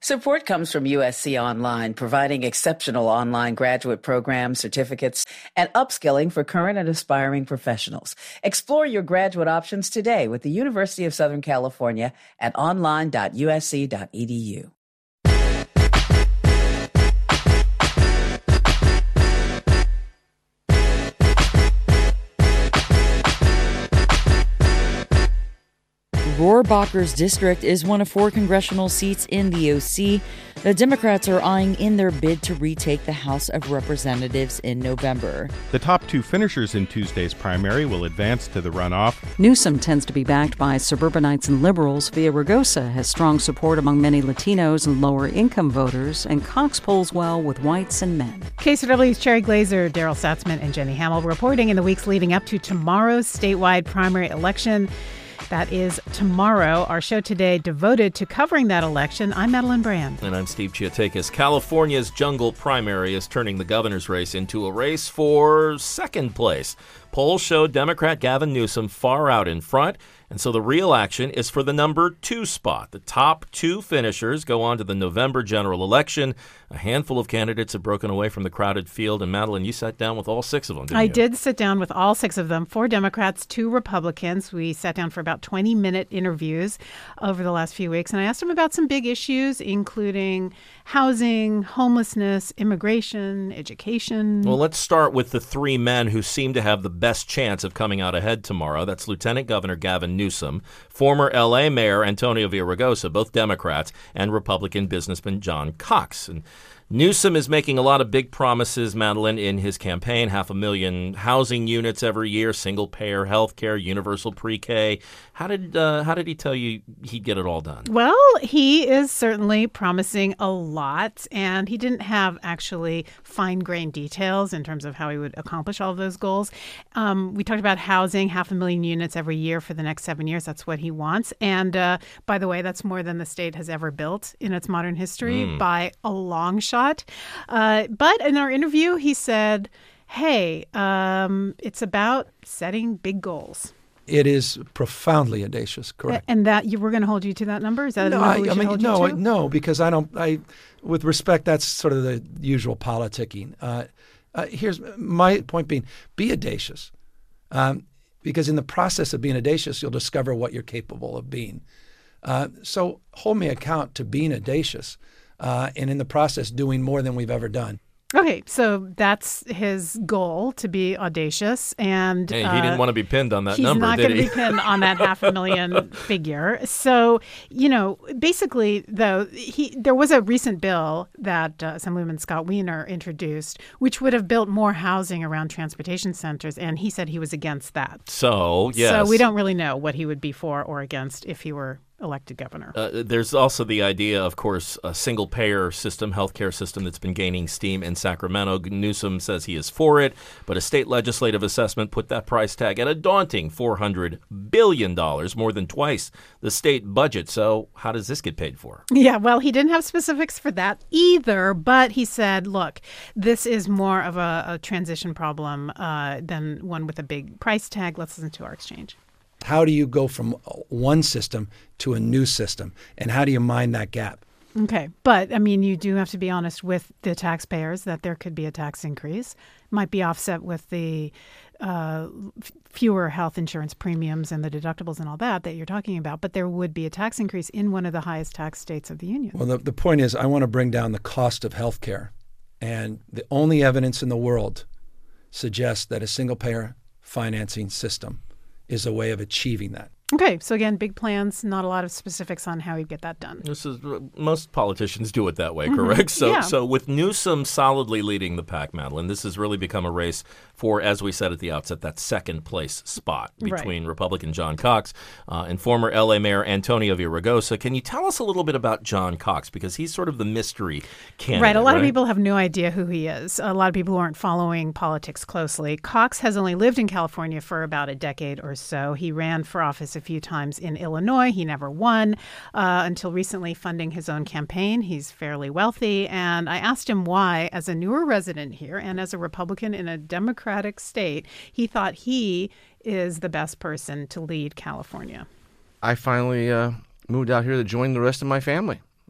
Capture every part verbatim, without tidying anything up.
Support comes from U S C Online, providing exceptional online graduate programs, certificates, and upskilling for current and aspiring professionals. Explore your graduate options today with the University of Southern California at online dot u s c dot e d u. Rohrabacher's district is one of four congressional seats in the O C. The Democrats are eyeing in their bid to retake the House of Representatives in November. The top two finishers in Tuesday's primary will advance to the runoff. Newsom tends to be backed by suburbanites and liberals. Villaraigosa has strong support among many Latinos and lower-income voters, and Cox polls well with whites and men. K C W's Cherry Glazer, Daryl Satzman, and Jenny Hamill reporting in the weeks leading up to tomorrow's statewide primary election. That is tomorrow. Our show today devoted to covering that election. I'm Madeline Brand. And I'm Steve Chiatakis. California's jungle primary is turning the governor's race into a race for second place. Polls show Democrat Gavin Newsom far out in front, and so the real action is for the number two spot. The top two finishers go on to the November general election. A handful of candidates have broken away from the crowded field, and Madeline, you sat down with all six of them, didn't I you? did sit down with all six of them, four Democrats, two Republicans. We sat down for about twenty-minute interviews over the last few weeks, and I asked them about some big issues, including housing, homelessness, immigration, education. Well, let's start with the three men who seem to have the best chance of coming out ahead tomorrow. That's Lieutenant Governor Gavin Newsom, former L A Mayor Antonio Villaraigosa, both Democrats, and Republican businessman John Cox. And Newsom is making a lot of big promises, Madeline, in his campaign. Half a million housing units every year, single-payer health care, universal pre-K. How did uh, how did he tell you he'd get it all done? Well, he is certainly promising a lot, and he didn't have actually fine-grained details in terms of how he would accomplish all of those goals. Um, we talked about housing, half a million units every year for the next seven years. That's what he wants. And uh, by the way, that's more than the state has ever built in its modern history mm. by a long shot. Uh, but in our interview, he said, hey, um, it's about setting big goals. It is profoundly audacious, correct? And that you were going to hold you to that number? Is that no, a number we I, I should mean, hold no, you I, to? no, because I don't. I, with respect, that's sort of the usual politicking. Uh, uh, here's my point: being, be audacious, um, because in the process of being audacious, you'll discover what you're capable of being. Uh, so hold me account to being audacious, uh, and in the process, doing more than we've ever done. Okay, so that's his goal, to be audacious. And hey, he uh, didn't want to be pinned on that he's number, not did going to he? be pinned on that half a million figure. So, you know, basically, though, he there was a recent bill that uh, Assemblyman Scott Wiener introduced, which would have built more housing around transportation centers, and he said he was against that. So, yes. So we don't really know what he would be for or against if he were elected governor. Uh, there's also the idea, of course, a single-payer system, healthcare system that's been gaining steam in Sacramento. Newsom says he is for it, but a state legislative assessment put that price tag at a daunting four hundred billion dollars, more than twice the state budget. So how does this get paid for? Yeah, well, he didn't have specifics for that either, but he said, look, this is more of a, a transition problem uh, than one with a big price tag. Let's listen to our exchange. How do you go from one system to a new system? And how do you mind that gap? Okay. But, I mean, you do have to be honest with the taxpayers that there could be a tax increase. Might be offset with the uh, f- fewer health insurance premiums and the deductibles and all that that you're talking about. But there would be a tax increase in one of the highest tax states of the union. Well, the, the point is I want to bring down the cost of health care. And the only evidence in the world suggests that a single-payer financing system is a way of achieving that. Okay, so again, big plans, not a lot of specifics on how he'd get that done. This is most politicians do it that way, Mm-hmm. correct? So, yeah. so with Newsom solidly leading the pack, Madeline, this has really become a race for, as we said at the outset, that second place spot between right. Republican John Cox uh, and former L A Mayor Antonio Villaraigosa. Can you tell us a little bit about John Cox, because he's sort of the mystery candidate? Right, a lot right? of people have no idea who he is. A lot of people who aren't following politics closely. Cox has only lived in California for about a decade or so. He ran for office a few times in Illinois. He never won uh, until recently, funding his own campaign. He's fairly wealthy. And I asked him why, as a newer resident here and as a Republican in a Democratic state, he thought he is the best person to lead California. I finally uh, moved out here to join the rest of my family.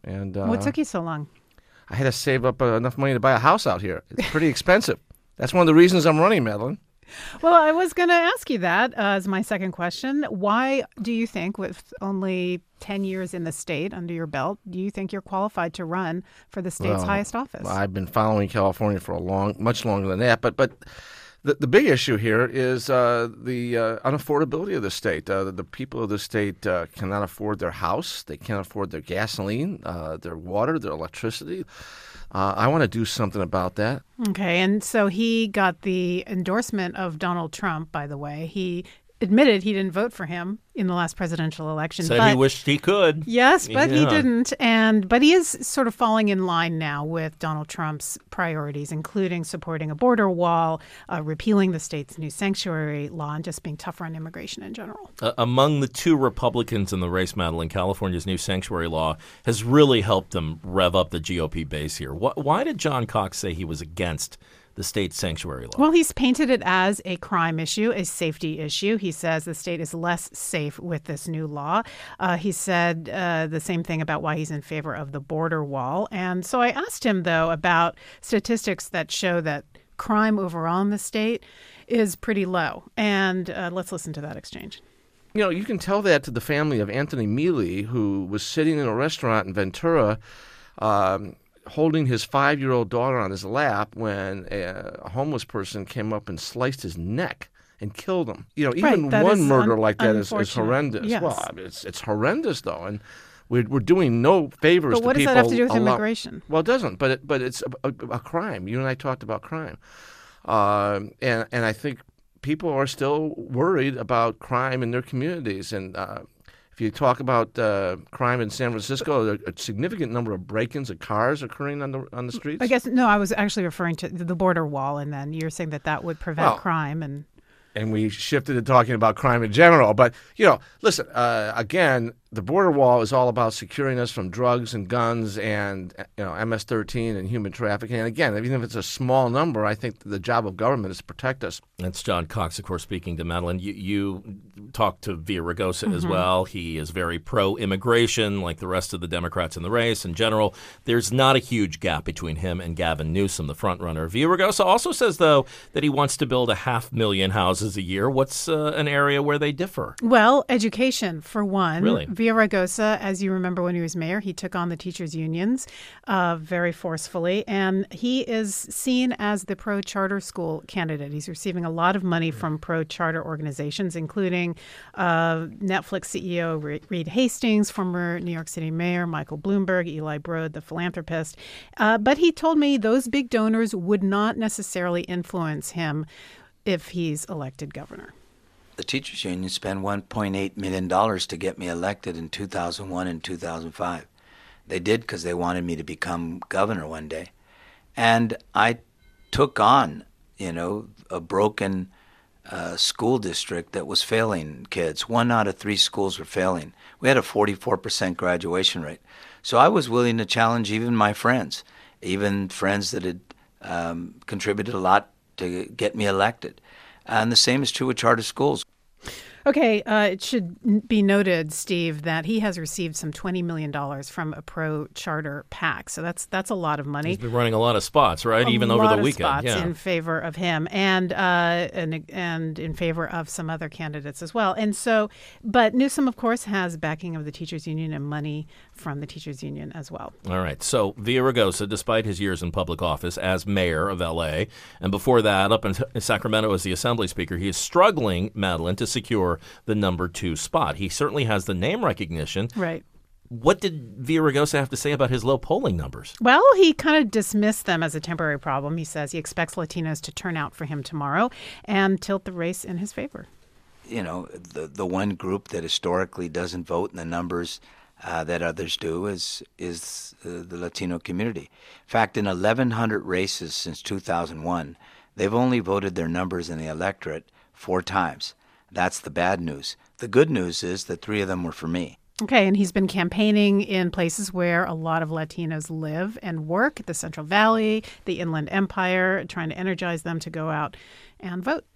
And uh, What took you so long? I had to save up uh, enough money to buy a house out here. It's pretty expensive. That's one of the reasons I'm running, Madeline. Well, I was going to ask you that uh, as my second question. Why do you think, with only ten years in the state under your belt, do you think you're qualified to run for the state's Well, highest office? I've been following California for a long, much longer than that. But but the the big issue here is uh, the uh, unaffordability of the state. Uh, the, the people of the state uh, cannot afford their house. They can't afford their gasoline, uh, their water, their electricity. Uh, I want to do something about that. Okay, and so he got the endorsement of Donald Trump, by the way. He admitted he didn't vote for him in the last presidential election. Said but, he wished he could. Yes, but Yeah. he didn't. And but he is sort of falling in line now with Donald Trump's priorities, including supporting a border wall, uh, repealing the state's new sanctuary law, and just being tougher on immigration in general. Uh, among the two Republicans in the race, Madeline, California's new sanctuary law has really helped them rev up the G O P base here. Wh- why did John Cox say he was against the state sanctuary law? Well, he's painted it as a crime issue, a safety issue. He says the state is less safe with this new law. Uh, he said uh, the same thing about why he's in favor of the border wall. And so I asked him, though, about statistics that show that crime overall in the state is pretty low. And uh, let's listen to that exchange. You know, you can tell that to the family of Anthony Mealy, who was sitting in a restaurant in Ventura um, holding his five-year-old daughter on his lap when a, a homeless person came up and sliced his neck and killed him. You know, even Right, that one is murder un- like that is, is unfortunate. horrendous. Yes. Well, I mean, it's it's horrendous, though, and we're, we're doing no favors But to what does people. that have to do with allo- immigration? Well, it doesn't, but it, but it's a, a, a crime. You and I talked about crime. Um, and, and I think people are still worried about crime in their communities. And uh, if you talk about uh, crime in San Francisco, there are a significant number of break-ins of cars occurring on the on the streets. I guess, no, I was actually referring to the border wall, and then you're saying that that would prevent Well, crime. And and we shifted to talking about crime in general. But, you know, listen, uh, again, the border wall is all about securing us from drugs and guns and, you know, M S thirteen and human trafficking. And again, even if it's a small number, I think the job of government is to protect us. That's John Cox, of course, speaking to Madeline. You, you talked to Villaraigosa mm-hmm. as well. He is very pro-immigration, like the rest of the Democrats in the race in general. There's not a huge gap between him and Gavin Newsom, the frontrunner. Villaraigosa also says, though, that he wants to build a half million houses a year. What's uh, an area where they differ? Well, education, for one. Really? Villaraigosa, as you remember when he was mayor, he took on the teachers' unions uh, very forcefully, and he is seen as the pro-charter school candidate. He's receiving a lot of money from pro-charter organizations, including uh, Netflix C E O Reed Hastings, former New York City Mayor Michael Bloomberg, Eli Broad, the philanthropist. Uh, but he told me those big donors would not necessarily influence him if he's elected governor. The teachers union spent one point eight million dollars to get me elected in two thousand one and two thousand five. They did because they wanted me to become governor one day. And I took on, you know, a broken uh, school district that was failing kids. One out of three schools were failing. We had a forty-four percent graduation rate. So I was willing to challenge even my friends, even friends that had um, contributed a lot to get me elected. And the same is true with charter schools. Okay, uh, it should be noted, Steve, that he has received some twenty million dollars from a pro-charter PAC. So that's that's a lot of money. He's been running a lot of spots, right? A Even over lot the of weekend. spots Yeah. in favor of him, and uh, and and in favor of some other candidates as well. And so, but Newsom, of course, has backing of the teachers union and money from the teachers union as well. All right. So Villaraigosa, despite his years in public office as mayor of L A, and before that up in Sacramento as the assembly speaker, he is struggling, Madeline, to secure the number two spot. He certainly has the name recognition. Right. What did Villaraigosa have to say about his low polling numbers? Well, he kind of dismissed them as a temporary problem. He says he expects Latinos to turn out for him tomorrow and tilt the race in his favor. You know, the the one group that historically doesn't vote in the numbers uh, that others do is is uh, the Latino community. In fact, in eleven hundred races since two thousand one, they've only voted their numbers in the electorate four times. That's the bad news. The good news is that three of them were for me. Okay, and he's been campaigning in places where a lot of Latinos live and work, the Central Valley, the Inland Empire, trying to energize them to go out and vote.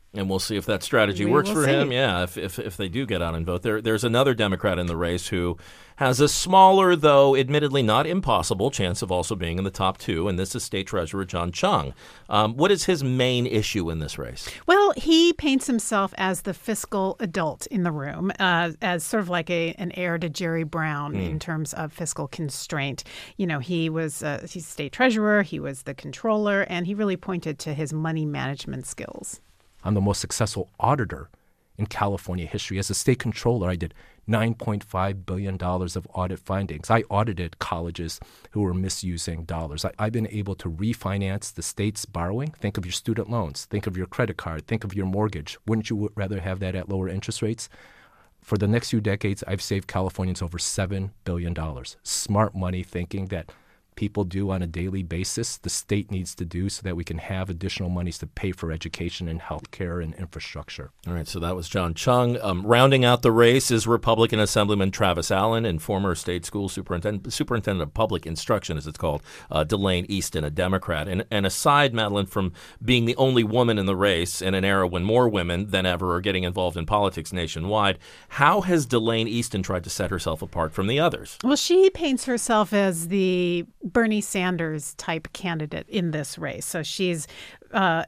And we'll see if that strategy We works will for see. him. Yeah, if, if if they do get out and vote. There, there's another Democrat in the race who has a smaller, though admittedly not impossible, chance of also being in the top two, and this is State Treasurer John Chung. Um, what is his main issue in this race? Well, he paints himself as the fiscal adult in the room, uh, as sort of like a an heir to Jerry Brown mm. in terms of fiscal constraint. You know, he was uh, he's state treasurer, he was the controller, and he really pointed to his money management skills. I'm the most successful auditor in California history. As a state controller, I did nine point five billion dollars of audit findings. I audited colleges who were misusing dollars. I, I've been able to refinance the state's borrowing. Think of your student loans. Think of your credit card. Think of your mortgage. Wouldn't you rather have that at lower interest rates? For the next few decades, I've saved Californians over seven billion dollars. Smart money thinking that people do on a daily basis, the state needs to do so that we can have additional monies to pay for education and health care and infrastructure. All right, so that was John Chung. Um, rounding out the race is Republican Assemblyman Travis Allen and former state school superintendent, superintendent of public instruction, as it's called, uh, Delane Easton, a Democrat. And, and aside, Madeline, from being the only woman in the race in an era when more women than ever are getting involved in politics nationwide, how has Delane Easton tried to set herself apart from the others? Well, she paints herself as the Bernie Sanders type candidate in this race. So she's uh,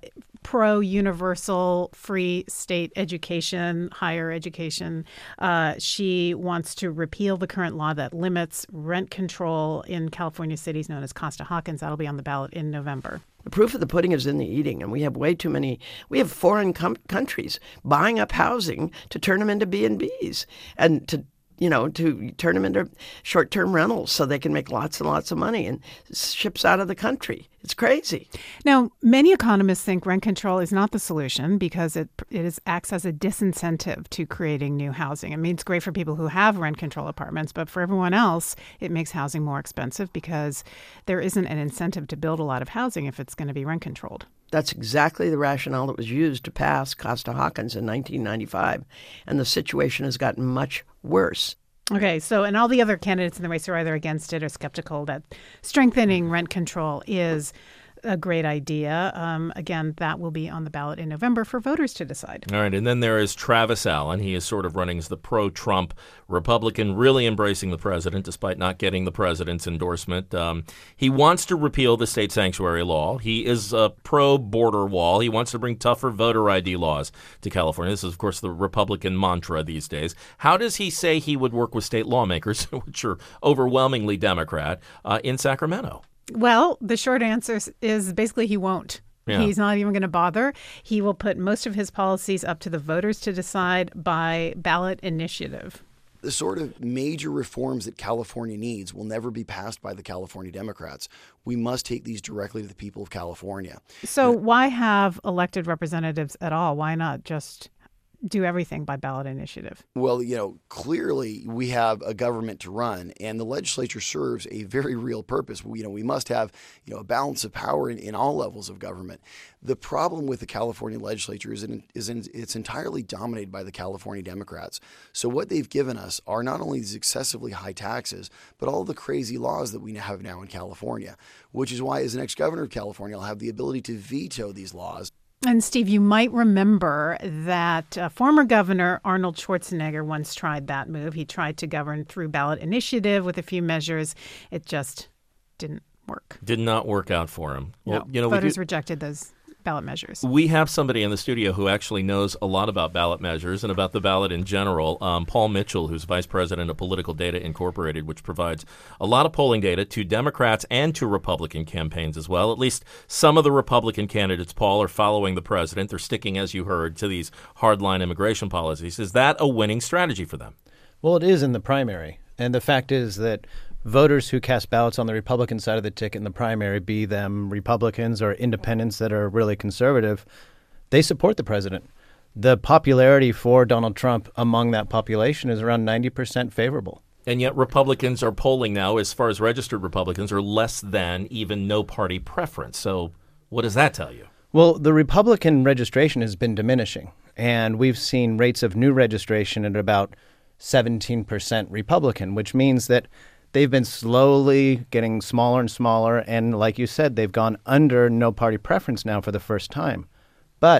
pro-universal free state education, higher education. Uh, she wants to repeal the current law that limits rent control in California cities known as Costa-Hawkins. That'll be on the ballot in November. The proof of the pudding is in the eating, and we have way too many. We have foreign com- countries buying up housing to turn them into B and Bs and to you know, to turn them into short-term rentals so they can make lots and lots of money and ships out of the country. It's crazy. Now, many economists think rent control is not the solution because it it is, acts as a disincentive to creating new housing. I mean, it's great for people who have rent control apartments, but for everyone else, it makes housing more expensive because there isn't an incentive to build a lot of housing if it's going to be rent controlled. That's exactly the rationale that was used to pass Costa-Hawkins in nineteen ninety-five, and the situation has gotten much worse. Okay, so and all the other candidates in the race are either against it or skeptical that strengthening rent control is a great idea. Um, again, that will be on the ballot in November for voters to decide. All right, and then there is Travis Allen. He is sort of running as the pro-Trump Republican, really embracing the president despite not getting the president's endorsement. Um, he wants to repeal the state sanctuary law. He is a pro-border wall. He wants to bring tougher voter I D laws to California. This is, of course, the Republican mantra these days. How does he say he would work with state lawmakers, which are overwhelmingly Democrat, uh, in Sacramento? Well, the short answer is basically he won't. Yeah. He's not even going to bother. He will put most of his policies up to the voters to decide by ballot initiative. The sort of major reforms that California needs will never be passed by the California Democrats. We must take these directly to the people of California. So why have elected representatives at all? Why not just do everything by ballot initiative? Well, you know, clearly we have a government to run, and the legislature serves a very real purpose. We, you know, we must have, you know, a balance of power in, in all levels of government. The problem with the California legislature is, in, is in, it's entirely dominated by the California Democrats. So what they've given us are not only these excessively high taxes, but all the crazy laws that we have now in California, which is why as the next governor of California, I'll have the ability to veto these laws. And Steve, you might remember that uh, former Governor Arnold Schwarzenegger once tried that move. He tried to govern through ballot initiative with a few measures. It just didn't work. Did not work out for him. Well, no, you know, voters do, rejected those ballot measures. We have somebody in the studio who actually knows a lot about ballot measures and about the ballot in general. Um, Paul Mitchell, who's vice president of Political Data Incorporated, which provides a lot of polling data to Democrats and to Republican campaigns as well. At least some of the Republican candidates, Paul, are following the president. They're sticking, as you heard, to these hardline immigration policies. Is that a winning strategy for them? Well, it is in the primary. And the fact is that voters who cast ballots on the Republican side of the ticket in the primary, be them Republicans or independents that are really conservative, they support the president. The popularity for Donald Trump among that population is around ninety percent favorable. And yet Republicans are polling now, as far as registered Republicans, are less than even no party preference. So what does that tell you? Well, the Republican registration has been diminishing, and we've seen rates of new registration at about seventeen percent Republican, which means that they've been slowly getting smaller and smaller, and like you said, they've gone under no party preference now for the first time. But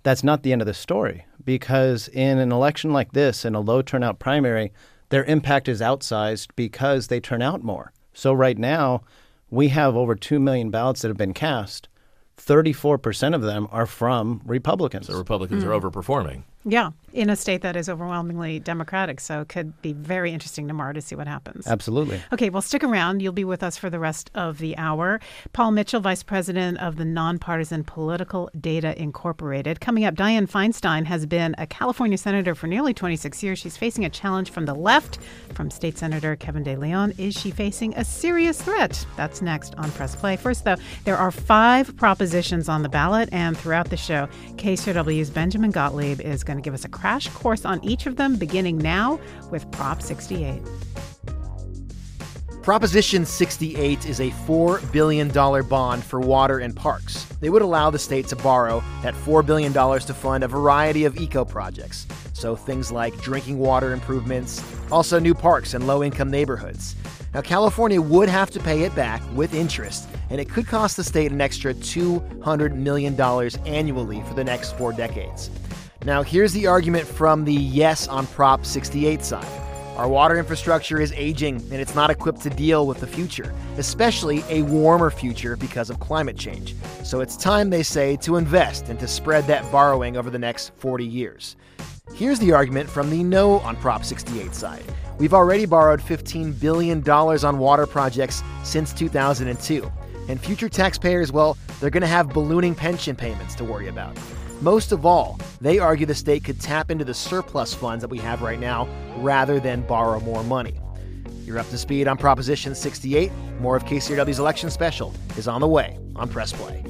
that's not the end of the story, because in an election like this, in a low turnout primary, their impact is outsized because they turn out more. So right now, we have over two million ballots that have been cast. thirty-four percent of them are from Republicans. So Republicans Mm. are overperforming. Yeah, in a state that is overwhelmingly Democratic. So it could be very interesting tomorrow to see what happens. Absolutely. Okay, well, stick around. You'll be with us for the rest of the hour. Paul Mitchell, Vice President of the Nonpartisan Political Data Incorporated. Coming up, Dianne Feinstein has been a California senator for nearly twenty-six years. She's facing a challenge from the left, from State Senator Kevin De Leon. Is she facing a serious threat? That's next on Press Play. First, though, there are five propositions on the ballot, and throughout the show, K C R W's Benjamin Gottlieb is going to give us a crash course on each of them, beginning now with Prop sixty-eight. Proposition sixty-eight is a four billion dollars bond for water and parks. It would allow the state to borrow that four billion dollars to fund a variety of eco-projects. So things like drinking water improvements, also new parks in low-income neighborhoods. Now, California would have to pay it back with interest, and it could cost the state an extra two hundred million dollars annually for the next four decades. Now, here's the argument from the yes on Prop sixty-eight side. Our water infrastructure is aging, and it's not equipped to deal with the future, especially a warmer future because of climate change. So it's time, they say, to invest and to spread that borrowing over the next forty years. Here's the argument from the no on Prop sixty-eight side. We've already borrowed fifteen billion dollars on water projects since two thousand two. And future taxpayers, well, they're going to have ballooning pension payments to worry about. Most of all, they argue the state could tap into the surplus funds that we have right now rather than borrow more money. You're up to speed on Proposition sixty-eight. More of K C R W's election special is on the way on Press Play.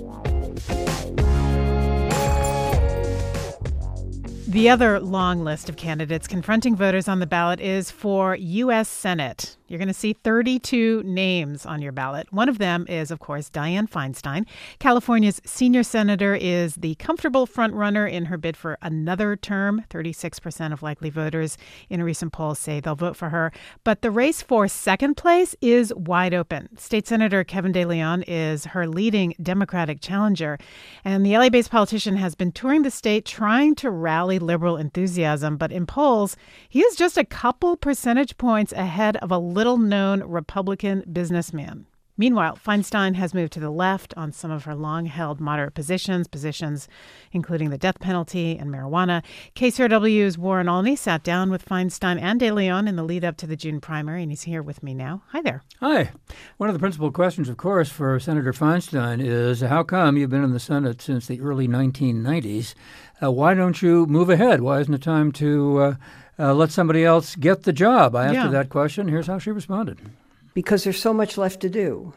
The other long list of candidates confronting voters on the ballot is for U S Senate. You're going to see thirty-two names on your ballot. One of them is, of course, Dianne Feinstein. California's senior senator is the comfortable frontrunner in her bid for another term. thirty-six percent of likely voters in a recent poll say they'll vote for her. But the race for second place is wide open. State Senator Kevin De Leon is her leading Democratic challenger. And the L A-based politician has been touring the state trying to rally liberal enthusiasm. But in polls, he is just a couple percentage points ahead of a little-known Republican businessman. Meanwhile, Feinstein has moved to the left on some of her long-held moderate positions, positions including the death penalty and marijuana. K C R W's Warren Olney sat down with Feinstein and De Leon in the lead-up to the June primary, and he's here with me now. Hi there. Hi. One of the principal questions, of course, for Senator Feinstein is how come you've been in the Senate since the early nineteen nineties? Uh, why don't you move ahead? Why isn't it time to uh, uh, let somebody else get the job? I asked Yeah. her that question. Here's how she responded. Because there's so much left to do.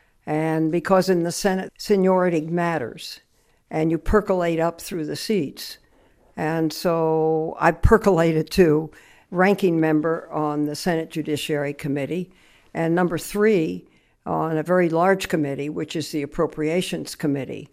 And because in the Senate, seniority matters. And you percolate up through the seats. And so I percolated to ranking member on the Senate Judiciary Committee, and number three on a very large committee, which is the Appropriations Committee.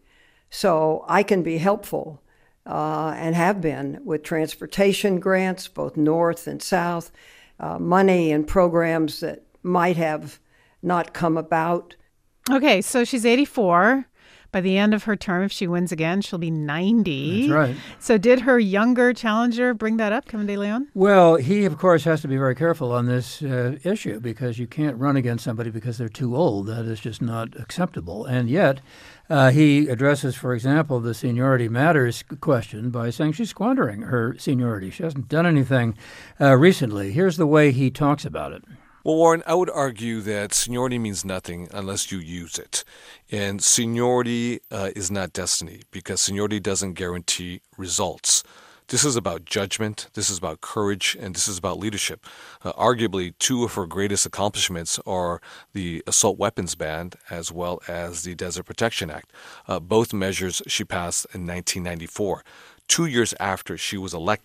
So I can be helpful uh, and have been with transportation grants, both north and south, uh, money and programs that might have not come about. Okay, so she's eighty-four. By the end of her term, if she wins again, she'll be ninety. That's right. So did her younger challenger bring that up, Kevin De Leon? Well, he, of course, has to be very careful on this uh, issue because you can't run against somebody because they're too old. That is just not acceptable. And yet, uh, he addresses, for example, the seniority matters question by saying she's squandering her seniority. She hasn't done anything uh, recently. Here's the way he talks about it. Well, Warren, I would argue that seniority means nothing unless you use it. And seniority uh, is not destiny because seniority doesn't guarantee results. This is about judgment, this is about courage, and this is about leadership. Uh, arguably, two of her greatest accomplishments are the assault weapons ban as well as the Desert Protection Act. Uh, both measures she passed in nineteen ninety-four, two years after she was elected.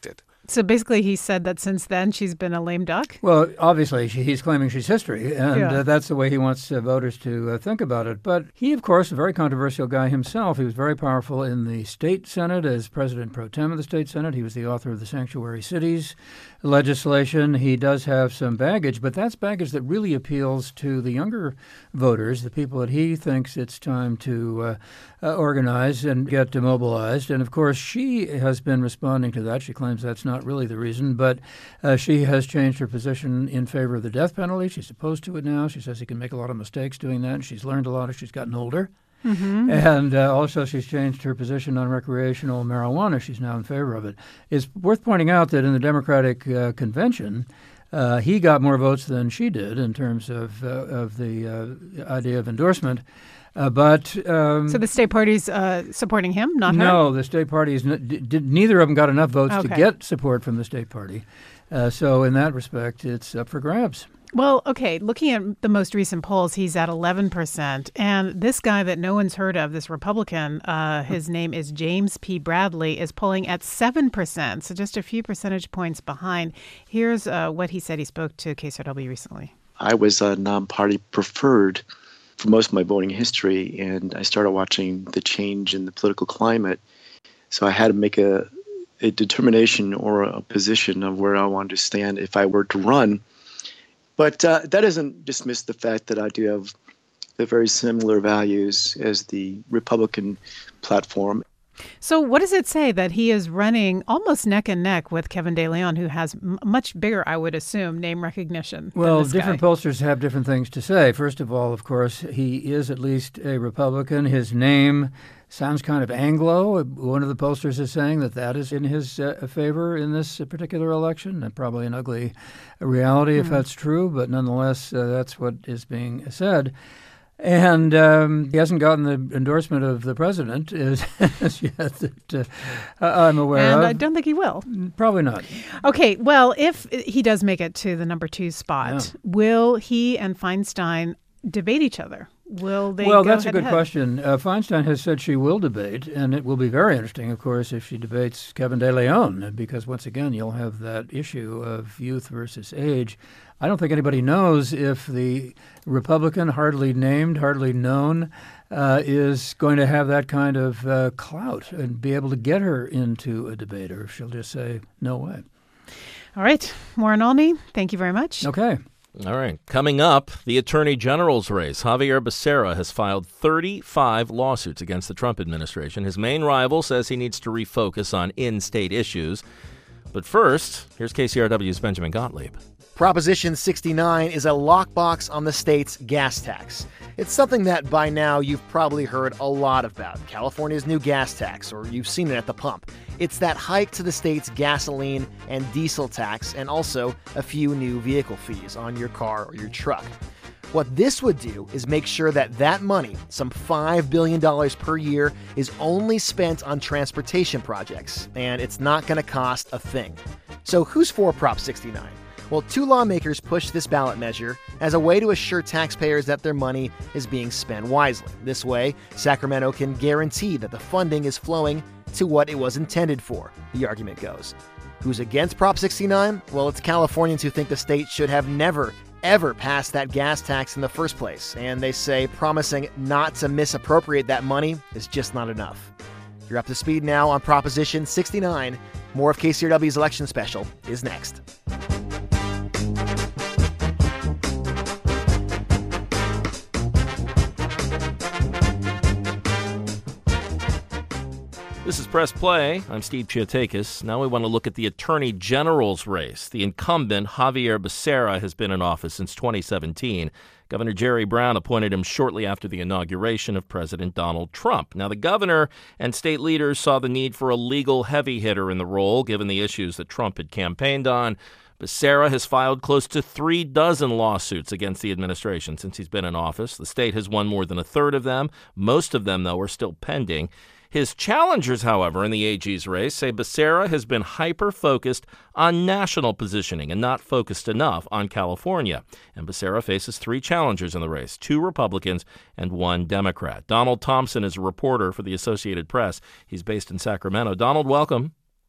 So basically he said that since then she's been a lame duck? Well, obviously she, he's claiming she's history, and Yeah. uh, that's the way he wants uh, voters to uh, think about it. But he, of course, a very controversial guy himself. He was very powerful in the state Senate as president pro tem of the state Senate. He was the author of the Sanctuary Cities legislation. He does have some baggage, but that's baggage that really appeals to the younger voters, the people that he thinks it's time to uh, uh, organize and get demobilized. And, of course, she has been responding to that. She claims that's not really the reason, but uh, she has changed her position in favor of the death penalty. She's opposed to it now. She says he can make a lot of mistakes doing that, and she's learned a lot as she's gotten older. Mm-hmm. And uh, also she's changed her position on recreational marijuana. She's now in favor of it. It's worth pointing out that in the Democratic uh, convention, uh, he got more votes than she did in terms of, uh, of the uh, idea of endorsement. Uh, but um, So the state party's uh, supporting him, not her? no, the state party is n- d- did, neither of them got enough votes to Okay. get support from the state party. Uh, so in that respect, it's up for grabs. Well, okay, looking at the most recent polls, he's at eleven percent. And this guy that no one's heard of, this Republican, uh, his name is James P. Bradley, is polling at seven percent, so just a few percentage points behind. Here's uh, what he said. He spoke to K C R W recently. I was a non-party preferred for most of my voting history, and I started watching the change in the political climate. So I had to make a, a determination or a position of where I wanted to stand if I were to run. But uh, that doesn't dismiss the fact that I do have the very similar values as the Republican platform. So what does it say that he is running almost neck and neck with Kevin De Leon, who has m- much bigger, I would assume, name recognition than Well, this different guy? pollsters have different things to say. First of all, of course, he is at least a Republican. His name sounds kind of Anglo. One of the pollsters is saying that that is in his uh, favor in this particular election, and probably an ugly reality if Hmm. that's true, but nonetheless, uh, that's what is being said. And um, he hasn't gotten the endorsement of the president as, as yet that uh, I'm aware And of. I don't think he will. Probably not. Okay, well, if he does make it to the number two spot, Yeah. will he and Feinstein debate each other? Will they Well, go that's a head good to head? question. Uh, Feinstein has said she will debate, and it will be very interesting, of course, if she debates Kevin De Leon, because once again, you'll have that issue of youth versus age. I don't think anybody knows if the Republican, hardly named, hardly known, uh, is going to have that kind of uh, clout and be able to get her into a debate, or if she'll just say, no way. All right, Warren Olney, thank you very much. Okay. All right. Coming up, the Attorney General's race. Javier Becerra has filed thirty-five lawsuits against the Trump administration. His main rival says he needs to refocus on in-state issues. But first, here's K C R W's Benjamin Gottlieb. Proposition sixty-nine is a lockbox on the state's gas tax. It's something that by now you've probably heard a lot about. California's new gas tax, or you've seen it at the pump. It's that hike to the state's gasoline and diesel tax, and also a few new vehicle fees on your car or your truck. What this would do is make sure that that money, some five billion dollars per year, is only spent on transportation projects, and it's not going to cost a thing. So who's for Prop sixty-nine? Well, two lawmakers pushed this ballot measure as a way to assure taxpayers that their money is being spent wisely. This way, Sacramento can guarantee that the funding is flowing to what it was intended for, the argument goes. Who's against Prop sixty-nine? Well, it's Californians who think the state should have never, ever passed that gas tax in the first place, and they say promising not to misappropriate that money is just not enough. You're up to speed now on Proposition sixty-nine. More of K C R W's election special is next. This is Press Play. I'm Steve Chiotakis. Now we want to look at the Attorney General's race. The incumbent, Javier Becerra, has been in office since twenty seventeen. Governor Jerry Brown appointed him shortly after the inauguration of President Donald Trump. Now, the governor and state leaders saw the need for a legal heavy hitter in the role, given the issues that Trump had campaigned on. Becerra has filed close to three dozen lawsuits against the administration since he's been in office. The state has won more than a third of them. Most of them, though, are still pending. His challengers, however, in the A G's race say Becerra has been hyper-focused on national positioning and not focused enough on California. And Becerra faces three challengers in the race, two Republicans and one Democrat. Donald Thompson is a reporter for the Associated Press. He's based in Sacramento. Donald, welcome.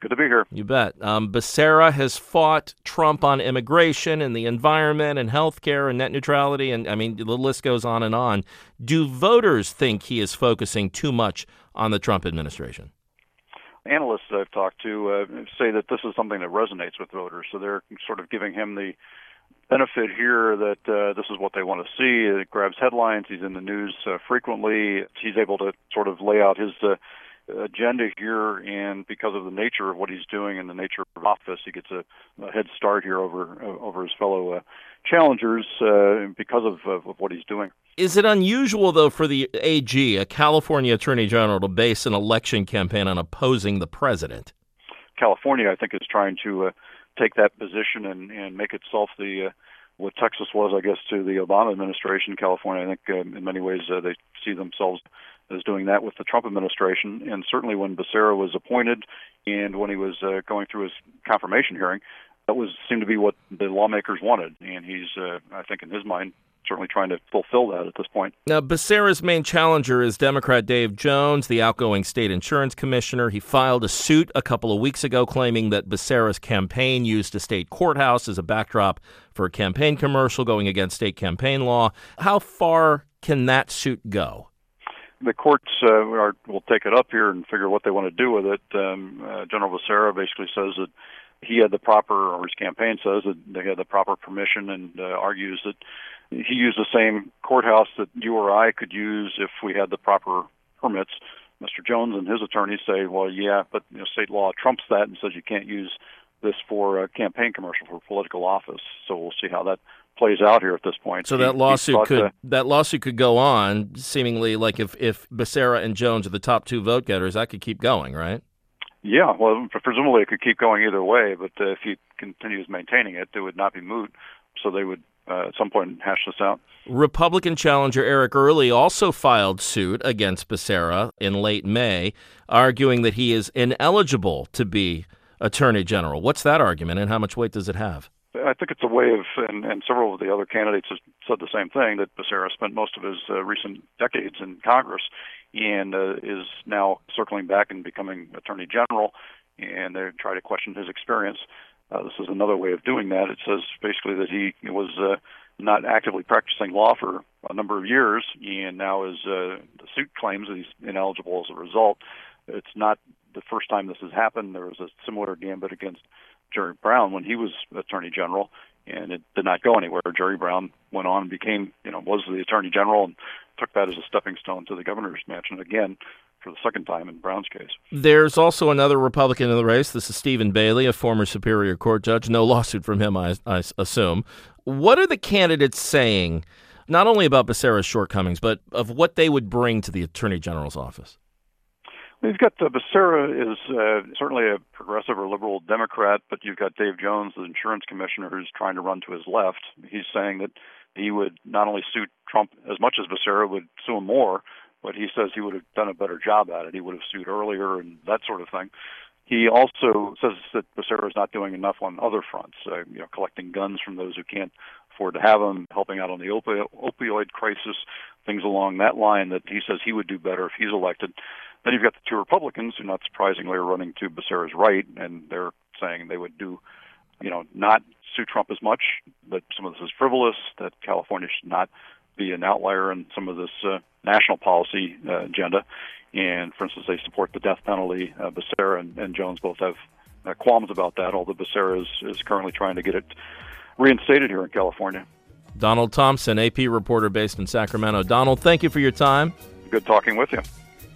Good to be here. You bet. Um, Becerra has fought Trump on immigration and the environment and health care and net neutrality, and I mean, the list goes on and on. Do voters think he is focusing too much on the Trump administration? Analysts I've talked to uh, say that this is something that resonates with voters, so they're sort of giving him the benefit here that uh, this is what they want to see. It grabs headlines. He's in the news uh, frequently. He's able to sort of lay out his uh, agenda here, and because of the nature of what he's doing and the nature of office, he gets a, a head start here over uh, over his fellow uh, challengers uh, because of, of, of what he's doing. Is it unusual, though, for the A G, a California attorney general, to base an election campaign on opposing the president? California, I think, is trying to uh, take that position and, and make itself the uh, what Texas was, I guess, to the Obama administration. California, I think, uh, in many ways, uh, they see themselves as doing that with the Trump administration. And certainly when Becerra was appointed and when he was uh, going through his confirmation hearing, that was seemed to be what the lawmakers wanted. And he's, uh, I think, in his mind, certainly trying to fulfill that at this point. Now, Becerra's main challenger is Democrat Dave Jones, the outgoing state insurance commissioner. He filed a suit a couple of weeks ago claiming that Becerra's campaign used a state courthouse as a backdrop for a campaign commercial going against state campaign law. How far can that suit go? The courts uh, are, will take it up here and figure what they want to do with it. Um, uh, General Becerra basically says that he had the proper, or his campaign says that they had the proper permission, and uh, argues that he used the same courthouse that you or I could use if we had the proper permits. Mister Jones and his attorneys say, well, yeah, but you know, state law trumps that and says you can't use this for a campaign commercial for political office. So we'll see how that plays out here at this point. So he, that lawsuit thought, could uh, that lawsuit could go on, seemingly like if, if Becerra and Jones are the top two vote getters, that could keep going, right? Yeah, well, presumably it could keep going either way, but uh, if he continues maintaining it, it would not be moot. So they would uh, at some point hash this out. Republican challenger Eric Early also filed suit against Becerra in late May, arguing that he is ineligible to be Attorney General. What's that argument, and how much weight does it have? I think it's a way of, and, and several of the other candidates have said the same thing, that Becerra spent most of his uh, recent decades in Congress and uh, is now circling back and becoming Attorney General, and they try to question his experience. Uh, this is another way of doing that. It says basically that he was uh, not actively practicing law for a number of years, and now is uh, the suit claims that he's ineligible as a result. It's not the first time this has happened. There was a similar gambit against Jerry Brown when he was Attorney General, and it did not go anywhere. Jerry Brown went on and became, you know, was the Attorney General and took that as a stepping stone to the governor's mansion again for the second time in Brown's case. There's also another Republican in the race. This is Stephen Bailey, a former Superior Court judge. No lawsuit from him, I, I assume. What are the candidates saying, not only about Becerra's shortcomings, but of what they would bring to the Attorney General's office? You've got uh, Becerra is uh, certainly a progressive or liberal Democrat, but you've got Dave Jones, the insurance commissioner, who's trying to run to his left. He's saying that he would not only suit Trump as much as Becerra would sue him more, but he says he would have done a better job at it. He would have sued earlier and that sort of thing. He also says that Becerra is not doing enough on other fronts, uh, you know, collecting guns from those who can't afford to have them, helping out on the opi- opioid crisis, things along that line that he says he would do better if he's elected. Then you've got the two Republicans who, not surprisingly, are running to Becerra's right, and they're saying they would do, you know, not sue Trump as much, that some of this is frivolous, that California should not be an outlier in some of this uh, national policy uh, agenda. And, for instance, they support the death penalty. Uh, Becerra and, and Jones both have uh, qualms about that, although Becerra is, is currently trying to get it reinstated here in California. Donald Thompson, A P reporter based in Sacramento. Donald, thank you for your time. Good talking with you.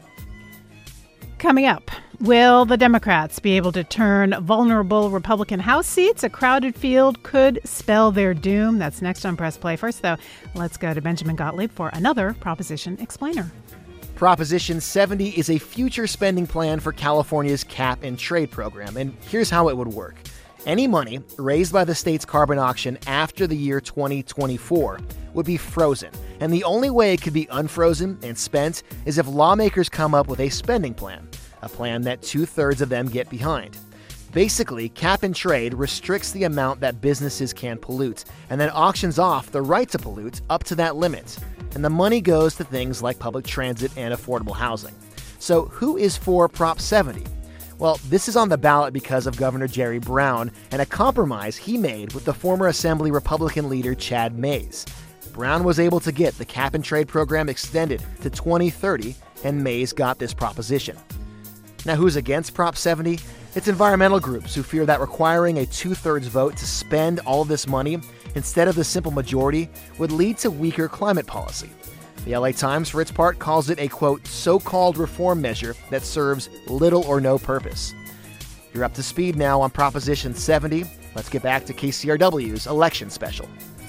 Coming up, will the Democrats be able to turn vulnerable Republican House seats? A crowded field could spell their doom. That's next on Press Play. First, though, let's go to Benjamin Gottlieb for another Proposition Explainer. Proposition seventy is a future spending plan for California's cap and trade program, and here's how it would work. Any money raised by the state's carbon auction after the year twenty twenty-four would be frozen, and the only way it could be unfrozen and spent is if lawmakers come up with a spending plan, a plan that two-thirds of them get behind. Basically, cap and trade restricts the amount that businesses can pollute, and then auctions off the right to pollute up to that limit. And the money goes to things like public transit and affordable housing. So who is for Prop seventy? Well, this is on the ballot because of Governor Jerry Brown and a compromise he made with the former Assembly Republican leader Chad Mays. Brown was able to get the cap-and-trade program extended to twenty thirty, and Mays got this proposition. Now, who's against Prop seventy? It's environmental groups who fear that requiring a two-thirds vote to spend all this money instead of the simple majority would lead to weaker climate policy. The L A Times, for its part, calls it a, quote, so-called reform measure that serves little or no purpose. You're up to speed now on Proposition seventy. Let's get back to K C R W's election special.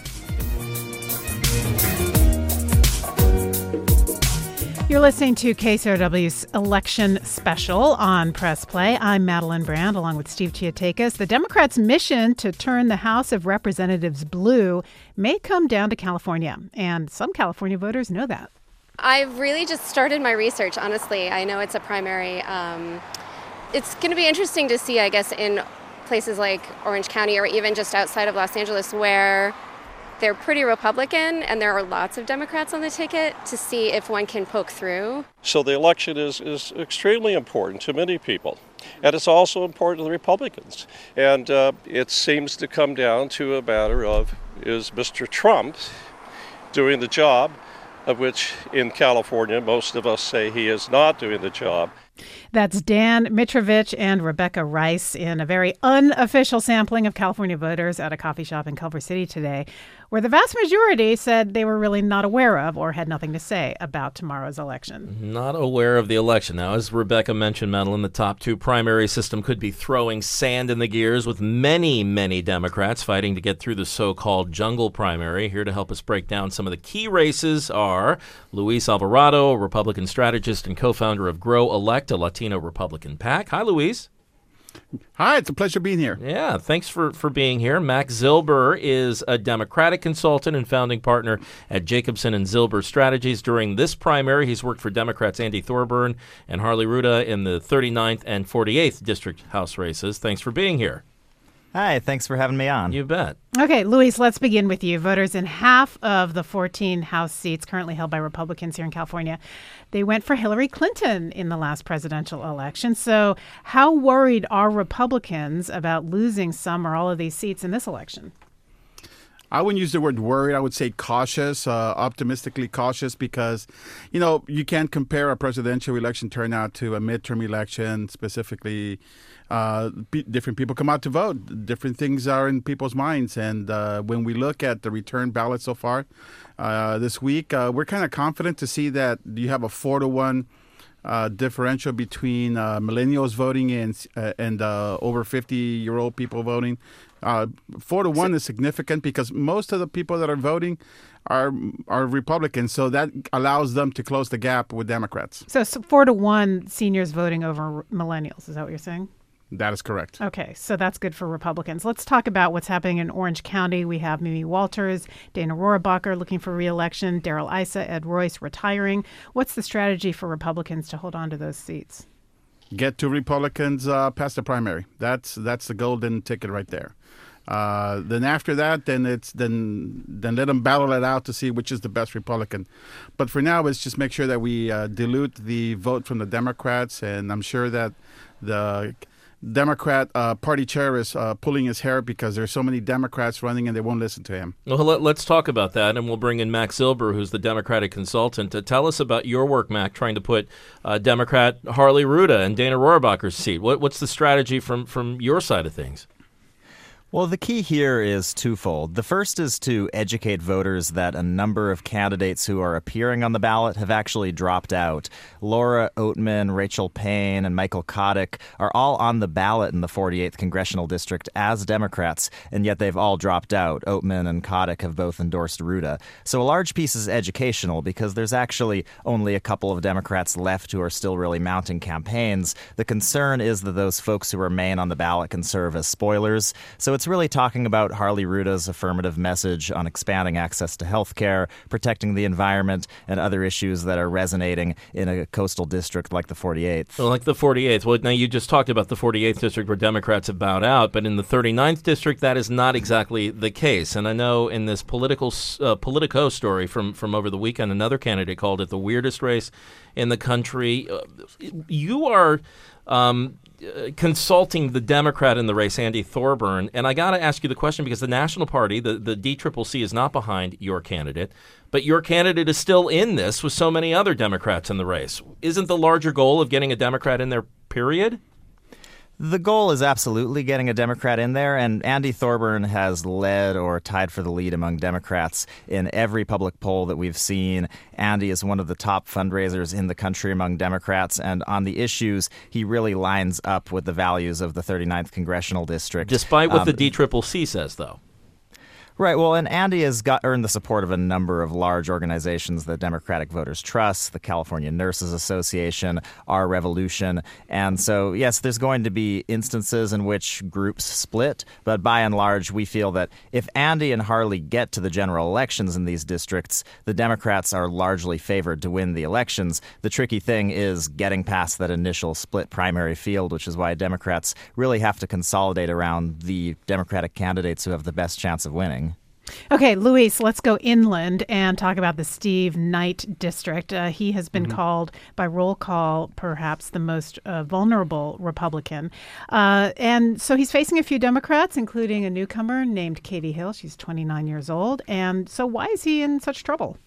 You're listening to K C R W's election special on Press Play. I'm Madeline Brand, along with Steve Chiatakis. The Democrats' mission to turn the House of Representatives blue may come down to California, and some California voters know that. I've really just started my research, honestly. I know it's a primary. Um, it's going to be interesting to see, I guess, in places like Orange County or even just outside of Los Angeles where they're pretty Republican and there are lots of Democrats on the ticket, to see if one can poke through. So the election is, is extremely important to many people. And it's also important to the Republicans. And uh, it seems to come down to a matter of, is Mister Trump doing the job, of which in California most of us say he is not doing the job. That's Dan Mitrovich and Rebecca Rice in a very unofficial sampling of California voters at a coffee shop in Culver City today, where the vast majority said they were really not aware of or had nothing to say about tomorrow's election. Not aware of the election. Now, as Rebecca mentioned, Madeline, the top two primary system could be throwing sand in the gears, with many, many Democrats fighting to get through the so-called jungle primary. Here to help us break down some of the key races are Luis Alvarado, a Republican strategist and co-founder of Grow Elect, a Latino Republican PAC. Hi, Luis. Hi, it's a pleasure being here. Yeah, thanks for, for being here. Max Zilber is a Democratic consultant and founding partner at Jacobson and Zilber Strategies. During this primary, he's worked for Democrats Andy Thorburn and Harley Ruda in the thirty-ninth and forty-eighth District House races. Thanks for being here. Hi, thanks for having me on. You bet. Okay, Luis, let's begin with you. Voters in half of the fourteen House seats currently held by Republicans here in California, they went for Hillary Clinton in the last presidential election. So how worried are Republicans about losing some or all of these seats in this election? I wouldn't use the word worried. I would say cautious, uh, optimistically cautious, because, you know, you can't compare a presidential election turnout to a midterm election. Specifically, uh, p- different people come out to vote. Different things are in people's minds. And uh, when we look at the return ballot so far uh, this week, uh, we're kind of confident to see that you have a four to one Uh, differential between uh, millennials voting and uh, and uh, over fifty-year-old people voting. Uh, four to one is significant because most of the people that are voting are are Republicans, so that allows them to close the gap with Democrats. So, so four to one seniors voting over millennials. Is that what you're saying? That is correct. Okay, so that's good for Republicans. Let's talk about what's happening in Orange County. We have Mimi Walters, Dana Rohrabacher looking for re-election, Darrell Issa, Ed Royce retiring. What's the strategy for Republicans to hold on to those seats? Get two Republicans uh, past the primary. That's that's the golden ticket right there. Uh, then after that, then it's then then let them battle it out to see which is the best Republican. But for now, let's just make sure that we uh, dilute the vote from the Democrats, and I'm sure that the Democrat uh, party chair is uh, pulling his hair because there's so many Democrats running and they won't listen to him. Well, let, let's talk about that, and we'll bring in Max Zilber, who's the Democratic consultant, to tell us about your work, Mac, trying to put uh, Democrat Harley Ruda in Dana Rohrabacher's seat. What, what's the strategy from, from your side of things? Well, the key here is twofold. The first is to educate voters that a number of candidates who are appearing on the ballot have actually dropped out. Laura Oatman, Rachel Payne, and Michael Kotick are all on the ballot in the forty-eighth Congressional District as Democrats, and yet they've all dropped out. Oatman and Kotick have both endorsed Ruda. So a large piece is educational because there's actually only a couple of Democrats left who are still really mounting campaigns. The concern is that those folks who remain on the ballot can serve as spoilers. So it's really talking about Harley Ruda's affirmative message on expanding access to health care, protecting the environment, and other issues that are resonating in a coastal district like the forty-eighth. Well, like the forty-eighth. Well, now you just talked about the forty-eighth district where Democrats have bowed out, but in the thirty-ninth district, that is not exactly the case. And I know in this political uh, Politico story from, from over the weekend, another candidate called it the weirdest race in the country. Uh, you are... Um, uh, consulting the Democrat in the race, Andy Thorburn, and I got to ask you the question because the National Party, the, the D C C C, is not behind your candidate, but your candidate is still in this with so many other Democrats in the race. Isn't the larger goal of getting a Democrat in there, period? The goal is absolutely getting a Democrat in there, and Andy Thorburn has led or tied for the lead among Democrats in every public poll that we've seen. Andy is one of the top fundraisers in the country among Democrats, and on the issues, he really lines up with the values of the thirty-ninth Congressional District. Despite what um, the D C C C says, though. Right. Well, and Andy has got earned the support of a number of large organizations that Democratic voters trust, the California Nurses Association, Our Revolution. And so, yes, there's going to be instances in which groups split. But by and large, we feel that if Andy and Harley get to the general elections in these districts, the Democrats are largely favored to win the elections. The tricky thing is getting past that initial split primary field, which is why Democrats really have to consolidate around the Democratic candidates who have the best chance of winning. Okay, Luis, let's go inland and talk about the Steve Knight district. Uh, he has been mm-hmm. called by roll call perhaps the most uh, vulnerable Republican. Uh, and so he's facing a few Democrats, including a newcomer named Katie Hill. She's twenty-nine years old. And so why is he in such trouble?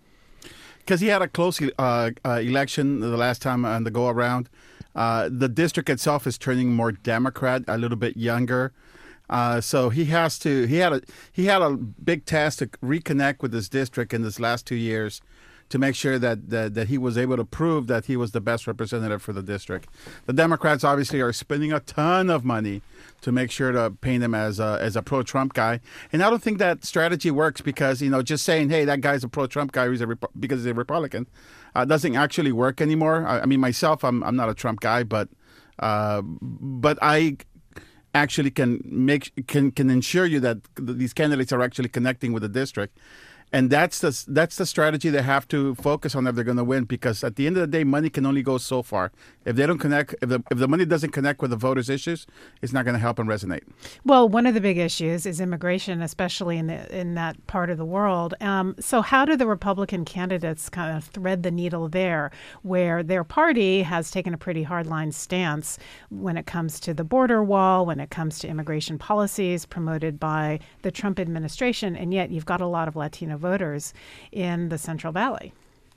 Because he had a close uh, uh, election the last time on the go-around. Uh, the district itself is turning more Democrat, a little bit younger. Uh, so he has to. He had a he had a big task to reconnect with his district in this last two years, to make sure that, that that he was able to prove that he was the best representative for the district. The Democrats obviously are spending a ton of money to make sure to paint him as a as a pro-Trump guy, and I don't think that strategy works because you know just saying hey that guy's a pro-Trump guy he's a Repo- because he's a Republican uh, doesn't actually work anymore. I, I mean myself I'm I'm not a Trump guy, but uh, but I. actually can make can can ensure you that these candidates are actually connecting with the district. And that's the that's the strategy they have to focus on if they're going to win, because at the end of the day, money can only go so far. If they don't connect, if the if the money doesn't connect with the voters' issues, it's not going to help them resonate. Well, one of the big issues is immigration, especially in the in that part of the world. Um, so, how do the Republican candidates kind of thread the needle there, where their party has taken a pretty hardline stance when it comes to the border wall, when it comes to immigration policies promoted by the Trump administration, and yet you've got a lot of Latino voters in the Central Valley.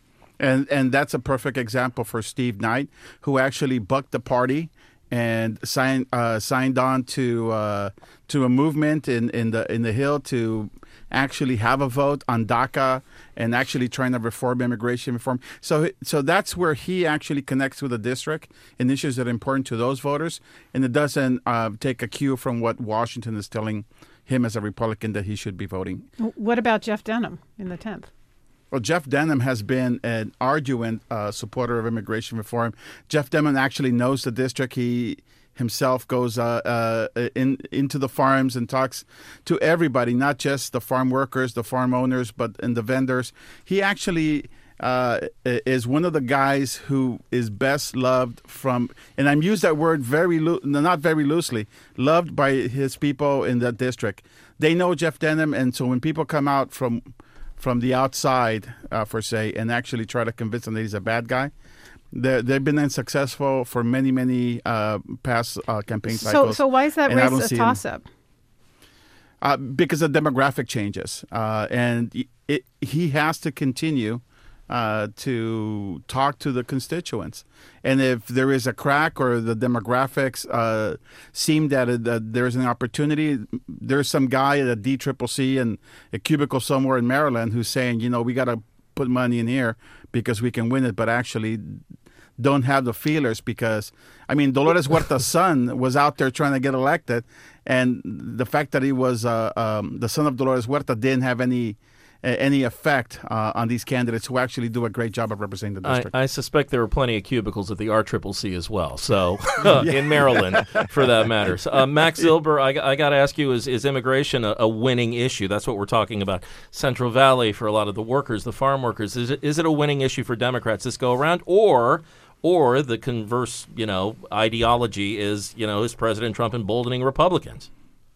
And and that's a perfect example for Steve Knight, who actually bucked the party and signed uh, signed on to uh, to a movement in, in the in the Hill to actually have a vote on DACA and actually trying to reform immigration reform. So so that's where he actually connects with the district and issues that are important to those voters, and it doesn't uh, take a cue from what Washington is telling him as a Republican that he should be voting. What about Jeff Denham in the tenth? Well, Jeff Denham has been an ardent uh, supporter of immigration reform. Jeff Denham actually knows the district. He himself goes uh, uh, in into the farms and talks to everybody, not just the farm workers, the farm owners, but and the vendors. He actually uh, is one of the guys who is best loved from, and I'm use that word very loo- not very loosely, loved by his people in that district. They know Jeff Denham, and so when people come out from from the outside, uh, for say, and actually try to convince him that he's a bad guy, they've been unsuccessful for many, many uh, past uh, campaign cycles. So, so why is that race a toss-up? Uh, because the demographic changes, uh, and it, he has to continue uh, to talk to the constituents. And if there is a crack or the demographics uh, seem that, it, that there's an opportunity, there's some guy at a D C C C and a cubicle somewhere in Maryland who's saying, you know, we got to put money in here because we can win it, but actually don't have the feelers because, I mean, Dolores Huerta's son was out there trying to get elected, and the fact that he was uh, um, the son of Dolores Huerta didn't have any any effect uh, on these candidates who actually do a great job of representing the district. I, I suspect there were plenty of cubicles at the R C C C as well, so in Maryland, for that matter. So, uh, Max Zilber, I, I got to ask you, is, is immigration a, a winning issue? That's what we're talking about. Central Valley, for a lot of the workers, the farm workers, is it, is it a winning issue for Democrats this go around, or or the converse, you know, ideology is, you know, is President Trump emboldening Republicans?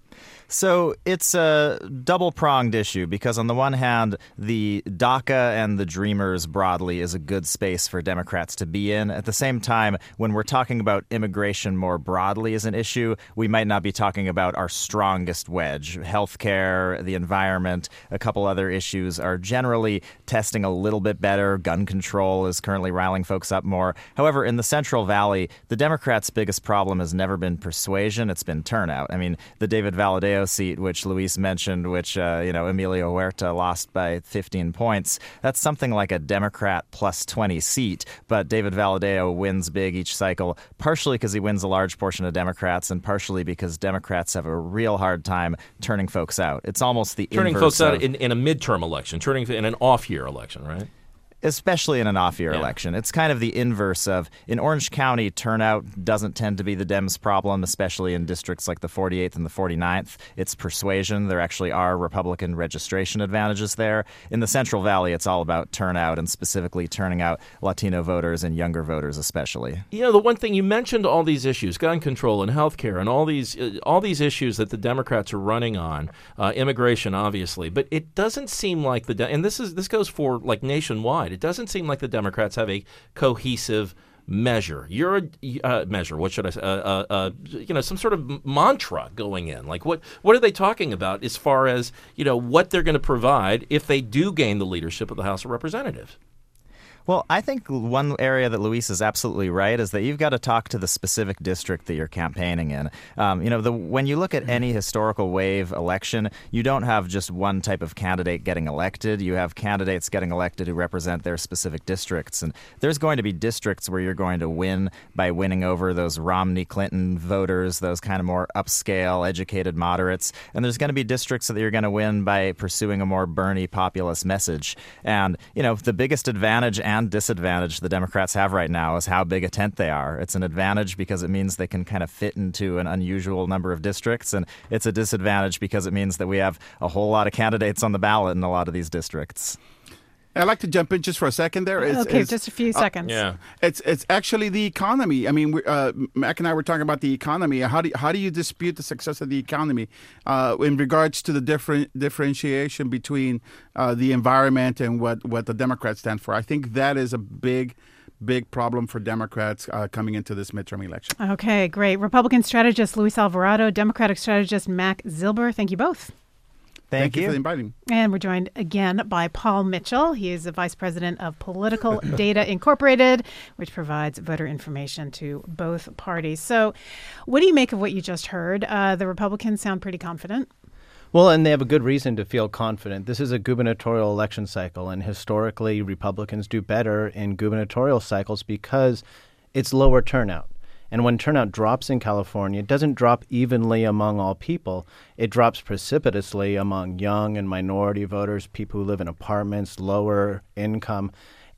So it's a double-pronged issue because on the one hand, the DACA and the Dreamers broadly is a good space for Democrats to be in. At the same time, when we're talking about immigration more broadly as an issue, we might not be talking about our strongest wedge. Healthcare, the environment, a couple other issues are generally testing a little bit better. Gun control is currently riling folks up more. However, in the Central Valley, the Democrats' biggest problem has never been persuasion, it's been turnout. I mean, the David Valadao seat, which Luis mentioned, which, uh, you know, Emilio Huerta lost by fifteen points, that's something like a Democrat plus twenty seat. But David Valadao wins big each cycle, partially because he wins a large portion of Democrats and partially because Democrats have a real hard time turning folks out. It's almost the turning inverse folks out of, in, in a midterm election, turning in an off-year election, right? Especially in an off-year yeah. election. It's kind of the inverse of, in Orange County, turnout doesn't tend to be the Dems' problem, especially in districts like the forty-eighth and the forty-ninth. It's persuasion. There actually are Republican registration advantages there. In the Central Valley, it's all about turnout and specifically turning out Latino voters and younger voters especially. You know, the one thing you mentioned, all these issues, gun control and health care and all these, uh, all these issues that the Democrats are running on, uh, immigration, obviously, but it doesn't seem like the, De- and this is this goes for like nationwide, it doesn't seem like the Democrats have a cohesive measure. You're a uh, measure. What should I say? Uh, uh, uh, you know, some sort of mantra going in. Like what? What are they talking about as far as you know what they're going to provide if they do gain the leadership of the House of Representatives? Well, I think one area that Luis is absolutely right is that you've got to talk to the specific district that you're campaigning in. Um, you know, the, when you look at any historical wave election, you don't have just one type of candidate getting elected. You have candidates getting elected who represent their specific districts. And there's going to be districts where you're going to win by winning over those Romney Clinton voters, those kind of more upscale, educated moderates. And there's going to be districts that you're going to win by pursuing a more Bernie populist message. And, you know, the biggest advantage and And disadvantage the Democrats have right now is how big a tent they are. It's an advantage because it means they can kind of fit into an unusual number of districts, and it's a disadvantage because it means that we have a whole lot of candidates on the ballot in a lot of these districts. I'd like to jump in just for a second there. It's, okay, it's, just a few uh, seconds. Yeah, it's it's actually the economy. I mean, we, uh, Mac and I were talking about the economy. How do how do you dispute the success of the economy uh, in regards to the different differentiation between uh, the environment and what, what the Democrats stand for? I think that is a big. Big problem for Democrats uh, coming into this midterm election. Okay, great. Republican strategist Luis Alvarado, Democratic strategist Mac Zilber. Thank you both. Thank, Thank you. you for inviting me. And we're joined again by Paul Mitchell. He is the Vice President of Political Data Incorporated, which provides voter information to both parties. So what do you make of what you just heard? Uh, the Republicans sound pretty confident. Well, and they have a good reason to feel confident. This is a gubernatorial election cycle, and historically, Republicans do better in gubernatorial cycles because it's lower turnout. And when turnout drops in California, it doesn't drop evenly among all people. It drops precipitously among young and minority voters, people who live in apartments, lower income.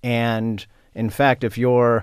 And in fact, if you're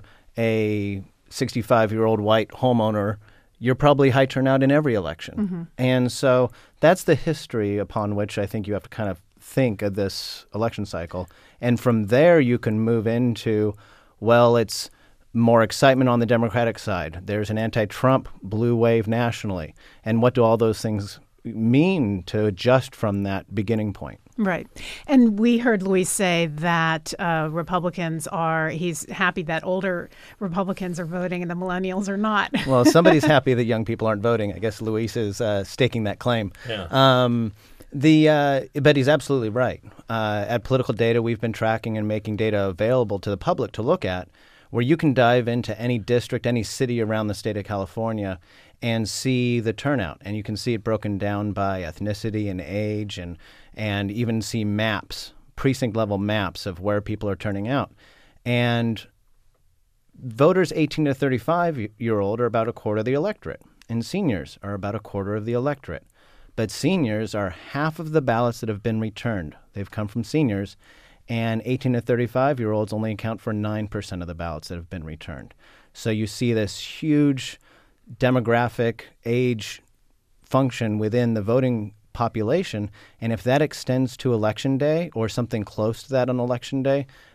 a sixty-five-year-old white homeowner, you're probably high turnout in every election. Mm-hmm. And so that's the history upon which I think you have to kind of think of this election cycle. And from there, you can move into, well, it's more excitement on the Democratic side. There's an anti-Trump blue wave nationally. And what do all those things mean to adjust from that beginning point? Right. And we heard Luis say that uh, Republicans are, he's happy that older Republicans are voting and the millennials are not. Well, somebody's happy that young people aren't voting. I guess Luis is uh, staking that claim. Yeah. Um, the uh, but he's absolutely right. Uh, at Political Data, we've been tracking and making data available to the public to look at, where you can dive into any district, any city around the state of California and see the turnout. And you can see it broken down by ethnicity and age, and and even see maps, precinct-level maps of where people are turning out. And voters eighteen to thirty-five-year-old are about a quarter of the electorate, and seniors are about a quarter of the electorate. But seniors are half of the ballots that have been returned. They've come from seniors, and eighteen to thirty-five-year-olds only account for nine percent of the ballots that have been returned. So you see this huge demographic age function within the voting population, and if that extends to Election Day or something close to that on Election Day,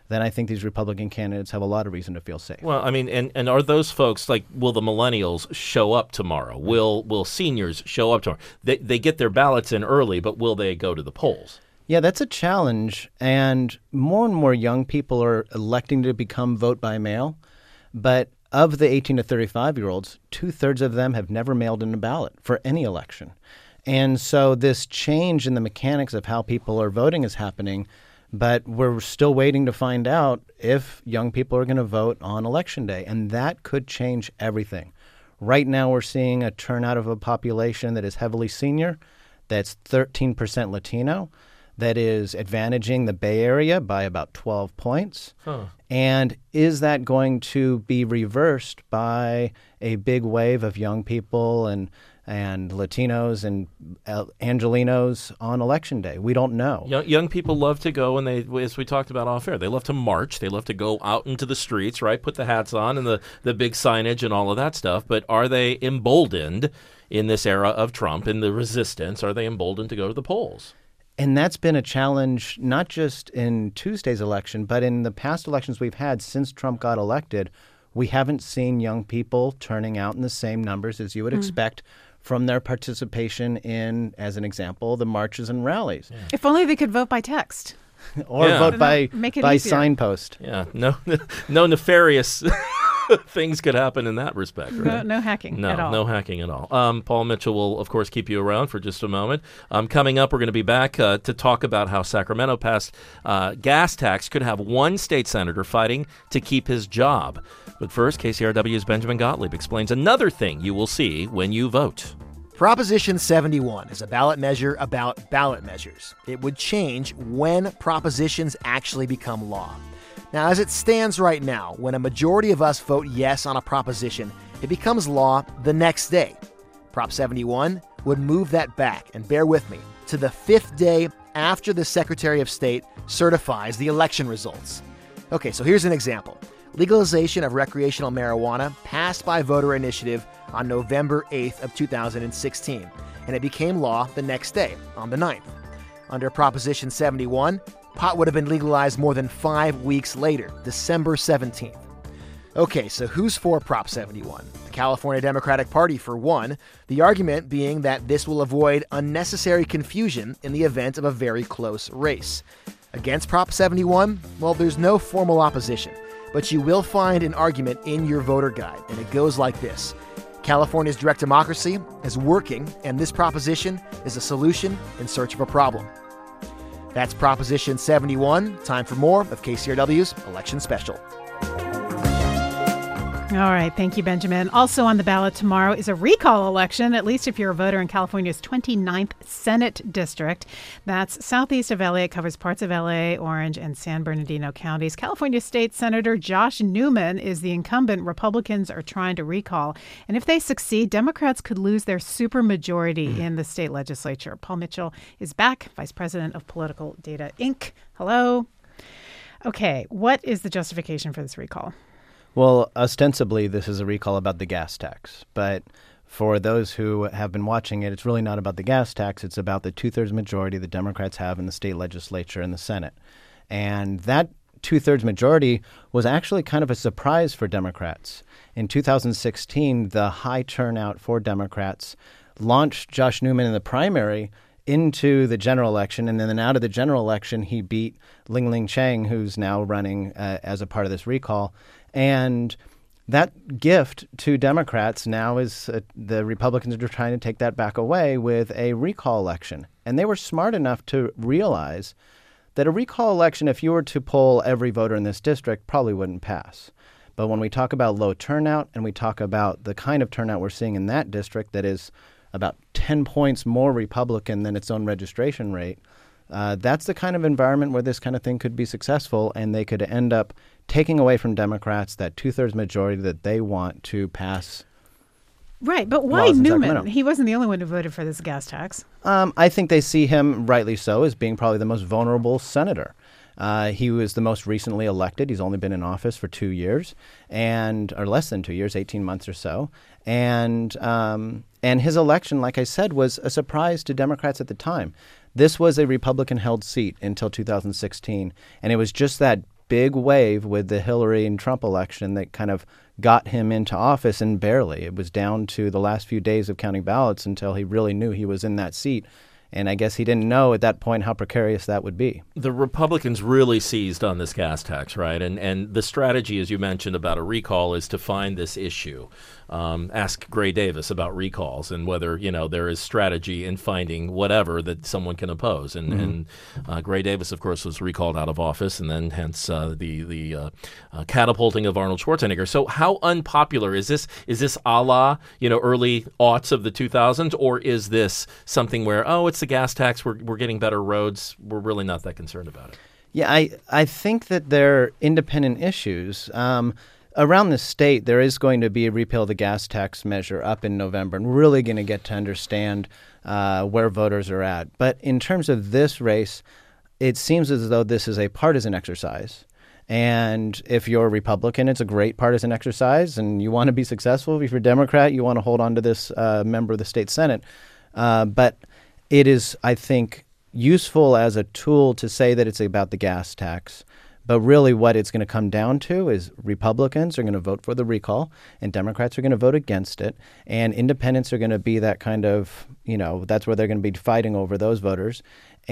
then I think these Republican candidates have a lot of reason to feel safe. Well, I mean, and, and are those folks, like, will the millennials show up tomorrow? Will will seniors show up tomorrow? They, they get their ballots in early, but will they go to the polls? Yeah, that's a challenge, and more and more young people are electing to become vote by mail, but of the eighteen to thirty-five-year-olds, two-thirds of them have never mailed in a ballot for any election. And so this change in the mechanics of how people are voting is happening, but we're still waiting to find out if young people are going to vote on Election Day, and that could change everything. Right now we're seeing a turnout of a population that is heavily senior, that's thirteen percent Latino, that is advantaging the Bay Area by about twelve points. Huh. And is that going to be reversed by a big wave of young people and and Latinos and uh, Angelinos on Election Day? We don't know. Young, young people love to go, and they, as we talked about off air, they love to march. They love to go out into the streets, right? Put the hats on and the, the big signage and all of that stuff. But are they emboldened in this era of Trump and the resistance? Are they emboldened to go to the polls? And that's been a challenge not just in Tuesday's election, but in the past elections we've had since Trump got elected. We haven't seen young people turning out in the same numbers as you would mm. expect from their participation in, as an example, the marches and rallies. Yeah. If only they could vote by text. or yeah. vote by, by easier. signpost. Yeah, no, no nefarious things could happen in that respect. Right? No, no hacking no, at all. No hacking at all. Um, Paul Mitchell will, of course, keep you around for just a moment. Um, coming up, we're going to be back uh, to talk about how Sacramento passed uh, gas tax could have one state senator fighting to keep his job. But first, K C R W's Benjamin Gottlieb explains another thing you will see when you vote. Proposition seventy-one is a ballot measure about ballot measures. It would change when propositions actually become law. Now, as it stands right now, when a majority of us vote yes on a proposition, it becomes law the next day. Prop seventy-one would move that back, and bear with me, to the fifth day after the Secretary of State certifies the election results. Okay, so here's an example. Legalization of recreational marijuana passed by voter initiative on November eighth of two thousand sixteen, and it became law the next day, on the ninth. Under Proposition seventy-one, pot would have been legalized more than five weeks later, December seventeenth. Okay, so who's for Prop seventy-one? The California Democratic Party, for one, the argument being that this will avoid unnecessary confusion in the event of a very close race. Against Prop seventy-one, well, there's no formal opposition, but you will find an argument in your voter guide, and it goes like this. California's direct democracy is working, and this proposition is a solution in search of a problem. That's Proposition seventy-one. Time for more of K C R W's Election Special. All right. Thank you, Benjamin. Also on the ballot tomorrow is a recall election, at least if you're a voter in California's twenty-ninth Senate District. That's southeast of L A. It covers parts of L A, Orange, and San Bernardino counties. California State Senator Josh Newman is the incumbent Republicans are trying to recall. And if they succeed, Democrats could lose their supermajority mm. in the state legislature. Paul Mitchell is back, Vice President of Political Data, Incorporated. Hello. Okay. What is the justification for this recall? Well, ostensibly, this is a recall about the gas tax. But for those who have been watching it, it's really not about the gas tax. It's about the two-thirds majority the Democrats have in the state legislature and the Senate. And that two-thirds majority was actually kind of a surprise for Democrats. In two thousand sixteen, the high turnout for Democrats launched Josh Newman in the primary into the general election, and then out of the general election, he beat Ling-Ling Chang, who's now running uh, as a part of this recall. And that gift to Democrats now is uh, the Republicans are trying to take that back away with a recall election. And they were smart enough to realize that a recall election, if you were to poll every voter in this district, probably wouldn't pass. But when we talk about low turnout and we talk about the kind of turnout we're seeing in that district that is about ten points more Republican than its own registration rate, uh, that's the kind of environment where this kind of thing could be successful, and they could end up taking away from Democrats that two-thirds majority that they want to pass. Right, but why Newman? He wasn't the only one who voted for this gas tax. Um, I think they see him, rightly so, as being probably the most vulnerable senator. Uh, he was the most recently elected. He's only been in office for two years, and or less than two years, eighteen months or so. And um, and his election, like I said, was a surprise to Democrats at the time. This was a Republican-held seat until two thousand sixteen, and it was just that big wave with the Hillary and Trump election that kind of got him into office, and barely. It was down to the last few days of counting ballots until he really knew he was in that seat. And I guess he didn't know at that point how precarious that would be. The Republicans really seized on this gas tax, right? And and the strategy, as you mentioned, about a recall is to find this issue. Um, ask Gray Davis about recalls and whether, you know, there is strategy in finding whatever that someone can oppose. And, Mm-hmm. and uh, Gray Davis, of course, was recalled out of office, and then hence uh, the the uh, uh, catapulting of Arnold Schwarzenegger. So how unpopular is this? Is this a la, you know, early aughts of the two thousands, or is this something where, oh, it's the gas tax, we're we're getting better roads, we're really not that concerned about it? Yeah, I, I think that they're independent issues. Um, around the state, there is going to be a repeal of the gas tax measure up in November, and we're really going to get to understand uh, where voters are at. But in terms of this race, it seems as though this is a partisan exercise. And if you're a Republican, it's a great partisan exercise, and you want to be successful. If you're a Democrat, you want to hold on to this uh, member of the state Senate. Uh, but it is, I think, useful as a tool to say that it's about the gas tax. But really what it's going to come down to is Republicans are going to vote for the recall, and Democrats are going to vote against it, and independents are going to be that kind of, you know, that's where they're going to be fighting over those voters.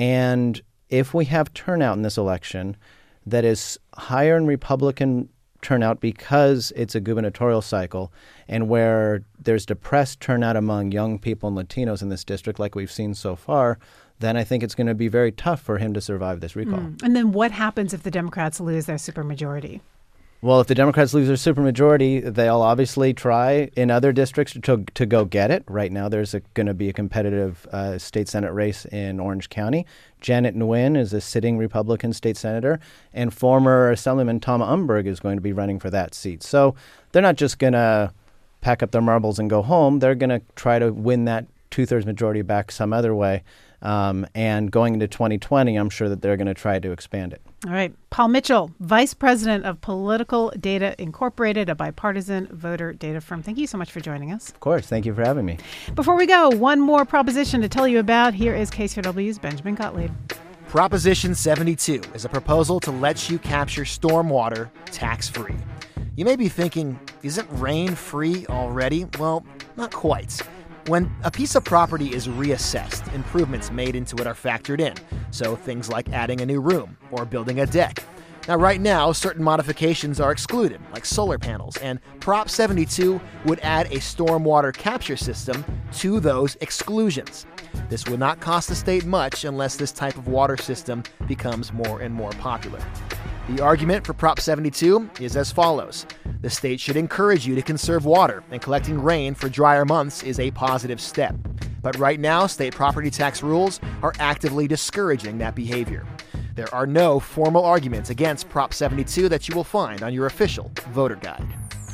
And if we have turnout in this election that is higher in Republican turnout because it's a gubernatorial cycle, and where there's depressed turnout among young people and Latinos in this district like we've seen so far, then I think it's going to be very tough for him to survive this recall. Mm. And then what happens if the Democrats lose their supermajority? Well, if the Democrats lose their supermajority, they'll obviously try in other districts to to go get it. Right now, there's going to be a competitive uh, state Senate race in Orange County. Janet Nguyen is a sitting Republican state senator, and former Assemblyman Tom Umberg is going to be running for that seat. So they're not just going to pack up their marbles and go home. They're going to try to win that two-thirds majority back some other way. Um, and going into twenty twenty, I'm sure that they're going to try to expand it. All right. Paul Mitchell, Vice President of Political Data Incorporated, a bipartisan voter data firm. Thank you so much for joining us. Of course. Thank you for having me. Before we go, one more proposition to tell you about. Here is K C R W's Benjamin Gottlieb. Proposition seventy-two is a proposal to let you capture stormwater tax-free. You may be thinking, isn't rain free already? Well, not quite. When a piece of property is reassessed, improvements made into it are factored in. So things like adding a new room or building a deck. Now, right now, certain modifications are excluded, like solar panels, and Prop seventy-two would add a stormwater capture system to those exclusions. This would not cost the state much unless this type of water system becomes more and more popular. The argument for Prop seventy-two is as follows. The state should encourage you to conserve water, and collecting rain for drier months is a positive step. But right now, state property tax rules are actively discouraging that behavior. There are no formal arguments against Prop seventy-two that you will find on your official voter guide.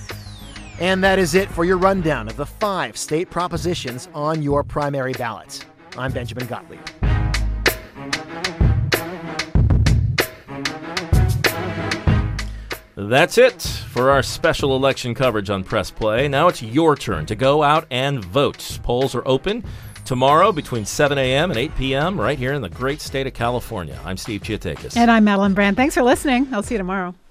And that is it for your rundown of the five state propositions on your primary ballot. I'm Benjamin Gottlieb. That's it for our special election coverage on Press Play. Now it's your turn to go out and vote. Polls are open tomorrow between seven a.m. and eight p.m. right here in the great state of California. I'm Steve Chiatakis. And I'm Madeline Brand. Thanks for listening. I'll see you tomorrow.